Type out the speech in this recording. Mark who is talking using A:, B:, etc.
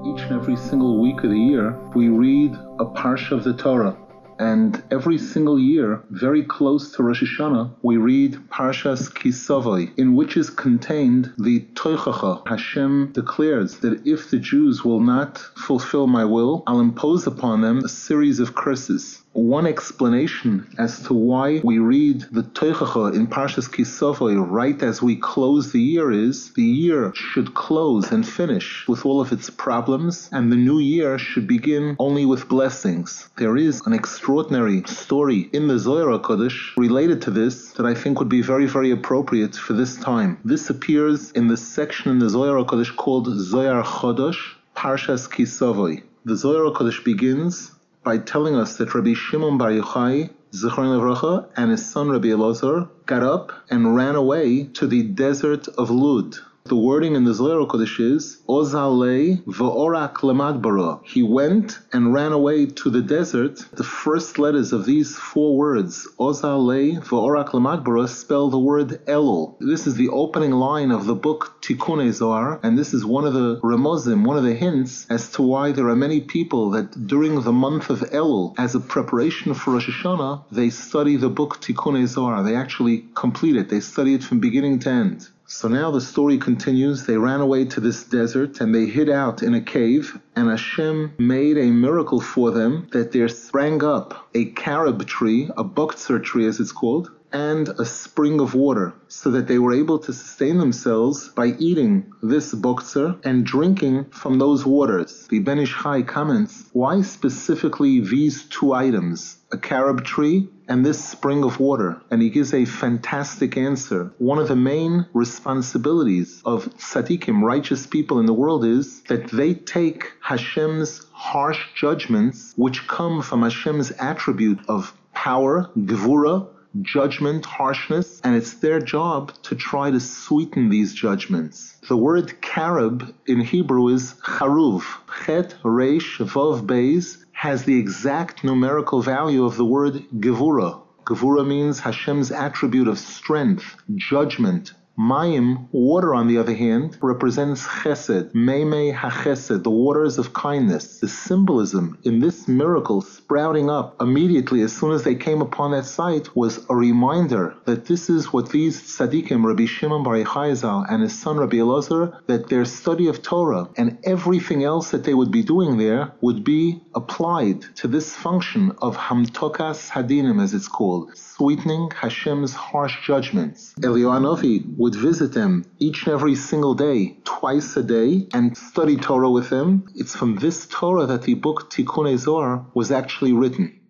A: Each and every single week of the year, we read a parsha of the Torah. And every single year, very close to Rosh Hashanah, we read Parshas Kisavai, in which is contained the Toichacha. Hashem declares that if the Jews will not fulfill my will, I'll impose upon them a series of curses. One explanation as to why we read the Toichacha in Parshas Kisavai right as we close the year is the year should close and finish with all of its problems, and the new year should begin only with blessings. There is an extraordinary story in the Zohar HaKadosh related to this that I think would be very, very appropriate for this time. This appears in the section in the Zohar HaKadosh called Zohar Chodosh, Parshas Kisavai. The Zohar HaKadosh begins by telling us that Rabbi Shimon Bar Yochai, Zichron Levracha, and his son Rabbi Elazar got up and ran away to the desert of Lud. The wording in the Zohar HaKadosh is Ozalei v'orak lemadbara. He went and ran away to the desert. The first letters of these four words, Ozalei v'orak lemadbara, spell the word Elul. This is the opening line of the book Tikkunei Zohar, and this is one of the remozim, one of the hints as to why there are many people that during the month of Elul, as a preparation for Rosh Hashanah, they study the book Tikkunei Zohar. They actually complete it. They study it from beginning to end. So now the story continues. They ran away to this desert and they hid out in a cave, and Hashem made a miracle for them that there sprang up a carob tree, a boktzur tree as it's called, and a spring of water, so that they were able to sustain themselves by eating this boktzur and drinking from those waters. The Ben Ish Chai comments, why specifically these two items, a carob tree and this spring of water? And he gives a fantastic answer. One of the main responsibilities of tzaddikim, righteous people in the world, is that they take Hashem's harsh judgments, which come from Hashem's attribute of power, gevura, judgment, harshness, and it's their job to try to sweeten these judgments. The word carob in Hebrew is charuv. Chet, reish, vav, beis has the exact numerical value of the word gevura. Gevura means Hashem's attribute of strength, judgment. Mayim, water on the other hand, represents chesed, meimei hachesed, the waters of kindness. The symbolism in this miracle sprouting up immediately as soon as they came upon that site was a reminder that this is what these tzaddikim, Rabbi Shimon Bar Yochai Zal and his son Rabbi Elazar, that their study of Torah and everything else that they would be doing there would be applied to this function of hamtokas hadinim, as it's called, sweetening Hashem's harsh judgments. Eliyahu Hanavi would visit them each and every single day, twice a day, and study Torah with them. It's from this Torah that the book Tikkunei Zohar was actually written.